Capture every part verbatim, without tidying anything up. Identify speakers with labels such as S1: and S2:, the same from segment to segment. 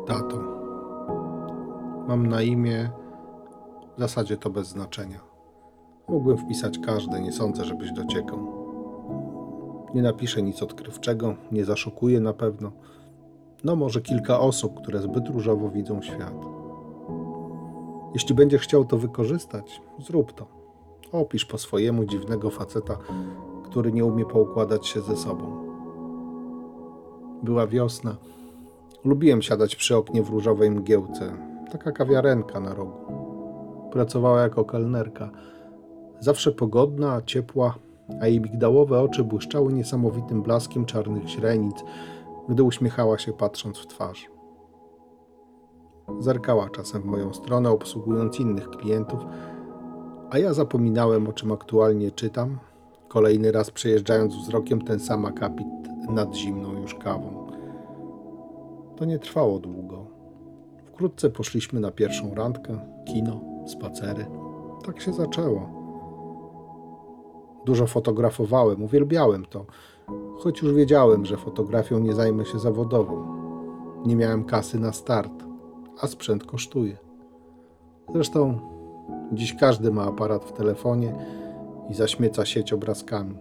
S1: Tato. Mam na imię, w zasadzie to bez znaczenia. Mógłbym wpisać każde, nie sądzę, żebyś dociekał. Nie napiszę nic odkrywczego, nie zaszokuję na pewno. No może kilka osób, które zbyt różowo widzą świat. Jeśli będziesz chciał to wykorzystać, zrób to. Opisz po swojemu dziwnego faceta, który nie umie poukładać się ze sobą. Była wiosna. Lubiłem siadać przy oknie w różowej mgiełce. Taka kawiarenka na rogu. Pracowała jako kelnerka. Zawsze pogodna, ciepła, a jej migdałowe oczy błyszczały niesamowitym blaskiem czarnych źrenic, gdy uśmiechała się patrząc w twarz. Zerkała czasem w moją stronę, obsługując innych klientów, a ja zapominałem, o czym aktualnie czytam, kolejny raz przejeżdżając wzrokiem ten sam akapit nad zimną już kawą. To nie trwało długo. Wkrótce poszliśmy na pierwszą randkę, kino, spacery. Tak się zaczęło. Dużo fotografowałem, uwielbiałem to, choć już wiedziałem, że fotografią nie zajmę się zawodowo. Nie miałem kasy na start, a sprzęt kosztuje. Zresztą dziś każdy ma aparat w telefonie i zaśmieca sieć obrazkami.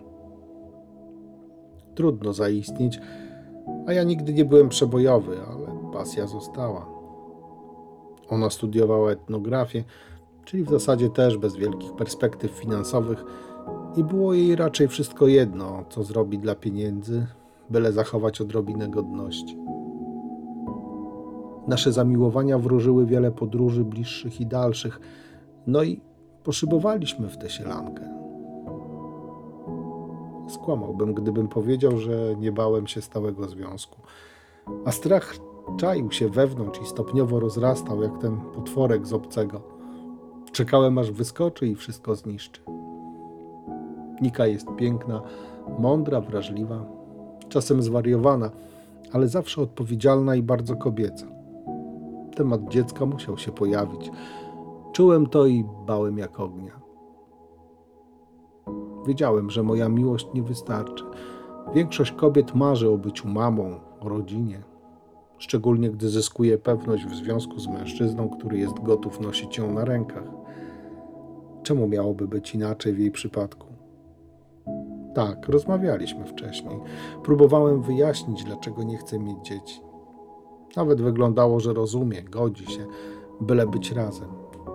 S1: Trudno zaistnieć, a ja nigdy nie byłem przebojowy, ale pasja została. Ona studiowała etnografię, czyli w zasadzie też bez wielkich perspektyw finansowych i było jej raczej wszystko jedno, co zrobi dla pieniędzy, byle zachować odrobinę godności. Nasze zamiłowania wróżyły wiele podróży bliższych i dalszych, no i poszybowaliśmy w tę sielankę. Skłamałbym, gdybym powiedział, że nie bałem się stałego związku. A strach czaił się wewnątrz i stopniowo rozrastał, jak ten potworek z obcego. Czekałem, aż wyskoczy i wszystko zniszczy. Nika jest piękna, mądra, wrażliwa, czasem zwariowana, ale zawsze odpowiedzialna i bardzo kobieca. Temat dziecka musiał się pojawić. Czułem to i bałem jak ognia. Wiedziałem, że moja miłość nie wystarczy. Większość kobiet marzy o byciu mamą, o rodzinie. Szczególnie gdy zyskuje pewność w związku z mężczyzną, który jest gotów nosić ją na rękach. Czemu miałoby być inaczej w jej przypadku? Tak, rozmawialiśmy wcześniej. Próbowałem wyjaśnić, dlaczego nie chcę mieć dzieci. Nawet wyglądało, że rozumie, godzi się, byle być razem.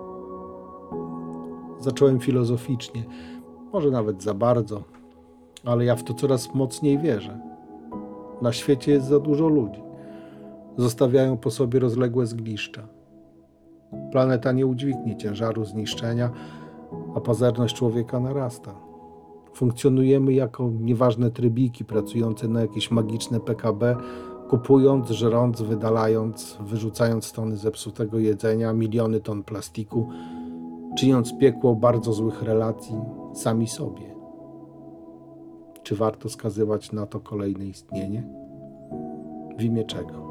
S1: Zacząłem filozoficznie, może nawet za bardzo, ale ja w to coraz mocniej wierzę. Na świecie jest za dużo ludzi. Zostawiają po sobie rozległe zgliszcza. Planeta nie udźwignie ciężaru zniszczenia, a pazerność człowieka narasta. Funkcjonujemy jako nieważne trybiki pracujące na jakieś magiczne P K B, kupując, żrąc, wydalając, wyrzucając tony zepsutego jedzenia, miliony ton plastiku, czyniąc piekło bardzo złych relacji sami sobie. Czy warto skazywać na to kolejne istnienie? W imię czego?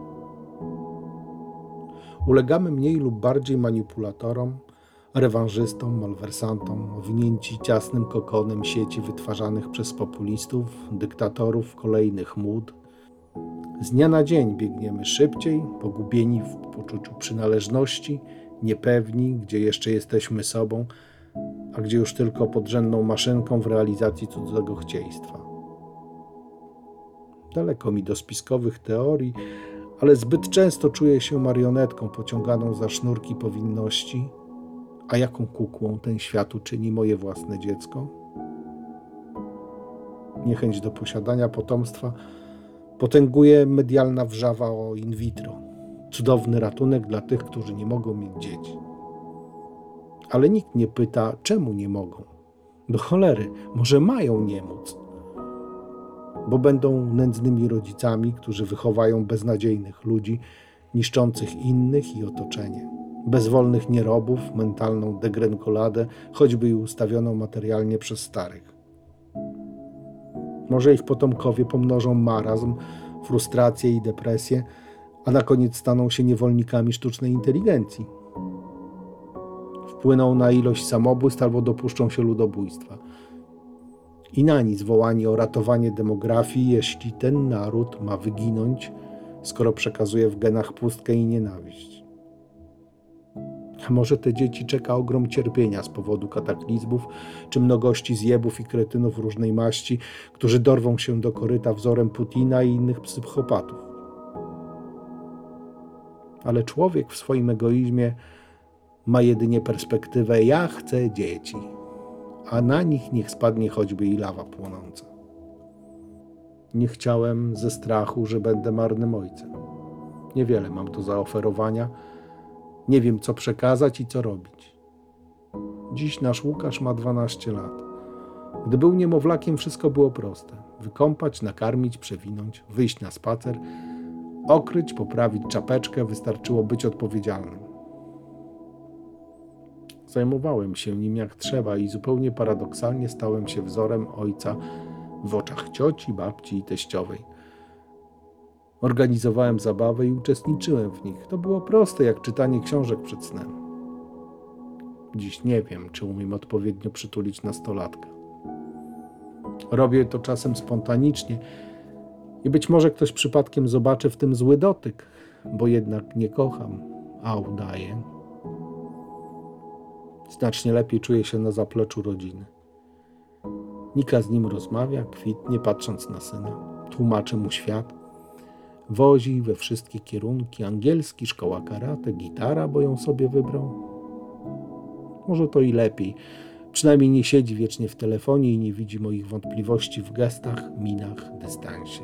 S1: Ulegamy mniej lub bardziej manipulatorom, rewanżystom, malwersantom, owinięci ciasnym kokonem sieci wytwarzanych przez populistów, dyktatorów kolejnych mód. Z dnia na dzień biegniemy szybciej, pogubieni w poczuciu przynależności, niepewni, gdzie jeszcze jesteśmy sobą, a gdzie już tylko podrzędną maszynką w realizacji cudzego chcieństwa. Daleko mi do spiskowych teorii, ale zbyt często czuję się marionetką pociąganą za sznurki powinności. A jaką kukłą ten świat uczyni moje własne dziecko? Niechęć do posiadania potomstwa potęguje medialna wrzawa o in vitro. Cudowny ratunek dla tych, którzy nie mogą mieć dzieci. Ale nikt nie pyta, czemu nie mogą. Do cholery, może mają nie móc. Bo będą nędznymi rodzicami, którzy wychowają beznadziejnych ludzi, niszczących innych i otoczenie. Bezwolnych nierobów, mentalną degrengoladę, choćby i ustawioną materialnie przez starych. Może ich potomkowie pomnożą marazm, frustrację i depresję, a na koniec staną się niewolnikami sztucznej inteligencji. Wpłyną na ilość samobójstw albo dopuszczą się ludobójstwa. I na nic wołanie o ratowanie demografii, jeśli ten naród ma wyginąć, skoro przekazuje w genach pustkę i nienawiść? A może te dzieci czeka ogrom cierpienia z powodu kataklizmów, czy mnogości zjebów i kretynów różnej maści, którzy dorwą się do koryta wzorem Putina i innych psychopatów? Ale człowiek w swoim egoizmie ma jedynie perspektywę: ja chcę dzieci, a na nich niech spadnie choćby i lawa płonąca. Nie chciałem ze strachu, że będę marnym ojcem. Niewiele mam do zaoferowania. Nie wiem, co przekazać i co robić. Dziś nasz Łukasz ma dwanaście lat. Gdy był niemowlakiem, wszystko było proste. Wykąpać, nakarmić, przewinąć, wyjść na spacer, okryć, poprawić czapeczkę, wystarczyło być odpowiedzialnym. Zajmowałem się nim jak trzeba i zupełnie paradoksalnie stałem się wzorem ojca w oczach cioci, babci i teściowej. Organizowałem zabawy i uczestniczyłem w nich. To było proste, jak czytanie książek przed snem. Dziś nie wiem, czy umiem odpowiednio przytulić nastolatka. Robię to czasem spontanicznie i być może ktoś przypadkiem zobaczy w tym zły dotyk, bo jednak nie kocham, a udaję. Znacznie lepiej czuję się na zapleczu rodziny. Nika z nim rozmawia, kwitnie, patrząc na syna. Tłumaczy mu świat. Wozi we wszystkie kierunki. Angielski, szkoła karate, gitara, bo ją sobie wybrał. Może to i lepiej. Przynajmniej nie siedzi wiecznie w telefonie i nie widzi moich wątpliwości w gestach, minach, dystansie.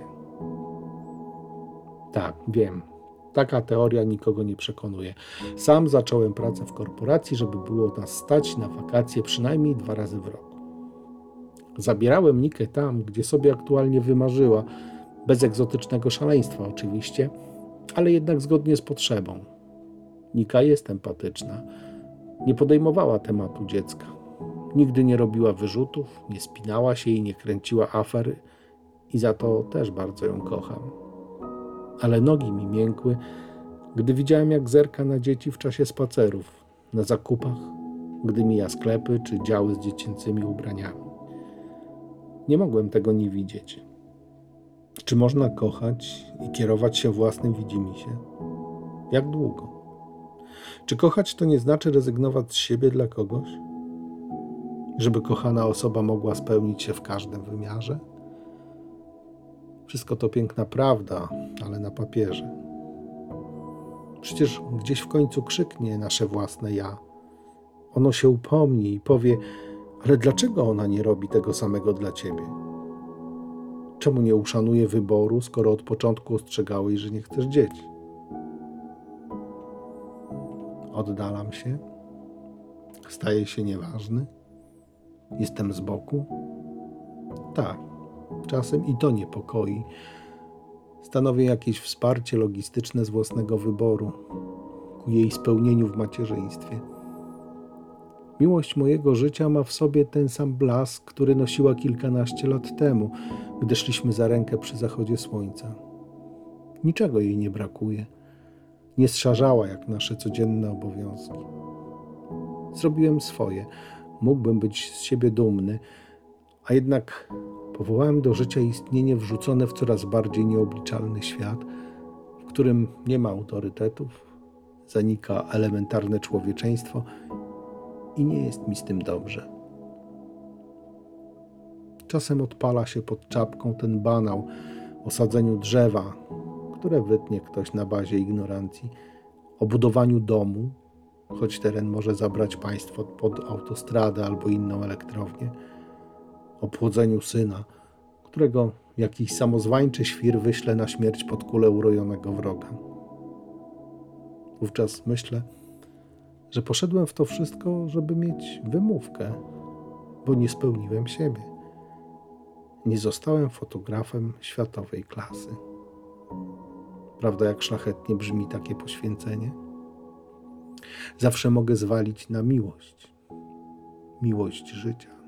S1: Tak, wiem. Taka teoria nikogo nie przekonuje. Sam zacząłem pracę w korporacji, żeby było nas stać na wakacje przynajmniej dwa razy w roku. Zabierałem Nikę tam, gdzie sobie aktualnie wymarzyła, bez egzotycznego szaleństwa oczywiście, ale jednak zgodnie z potrzebą. Nika jest empatyczna. Nie podejmowała tematu dziecka. Nigdy nie robiła wyrzutów, nie spinała się i nie kręciła afer i za to też bardzo ją kocham. Ale nogi mi miękły, gdy widziałem, jak zerka na dzieci w czasie spacerów, na zakupach, gdy mija sklepy czy działy z dziecięcymi ubraniami. Nie mogłem tego nie widzieć. Czy można kochać i kierować się własnym widzimisię? Jak długo? Czy kochać to nie znaczy rezygnować z siebie dla kogoś? Żeby kochana osoba mogła spełnić się w każdym wymiarze? Wszystko to piękna prawda, ale na papierze. Przecież gdzieś w końcu krzyknie nasze własne ja. Ono się upomni i powie: ale dlaczego ona nie robi tego samego dla ciebie? Czemu nie uszanuje wyboru, skoro od początku ostrzegałeś, że nie chcesz dzieci? Oddalam się, staję się nieważny, jestem z boku. Tak, czasem i to niepokoi. Stanowię jakieś wsparcie logistyczne z własnego wyboru ku jej spełnieniu w macierzyństwie. Miłość mojego życia ma w sobie ten sam blask, który nosiła kilkanaście lat temu, gdy szliśmy za rękę przy zachodzie słońca. Niczego jej nie brakuje. Nie zszarzała jak nasze codzienne obowiązki. Zrobiłem swoje. Mógłbym być z siebie dumny, a jednak powołałem do życia istnienie wrzucone w coraz bardziej nieobliczalny świat, w którym nie ma autorytetów, zanika elementarne człowieczeństwo i nie jest mi z tym dobrze. Czasem odpala się pod czapką ten banał o sadzeniu drzewa, które wytnie ktoś na bazie ignorancji, o budowaniu domu, choć teren może zabrać państwo pod autostradę albo inną elektrownię, o płodzeniu syna, którego jakiś samozwańczy świr wyśle na śmierć pod kulę urojonego wroga. Wówczas myślę, że poszedłem w to wszystko, żeby mieć wymówkę, bo nie spełniłem siebie. Nie zostałem fotografem światowej klasy. Prawda, jak szlachetnie brzmi takie poświęcenie? Zawsze mogę zwalić na miłość. Miłość życia.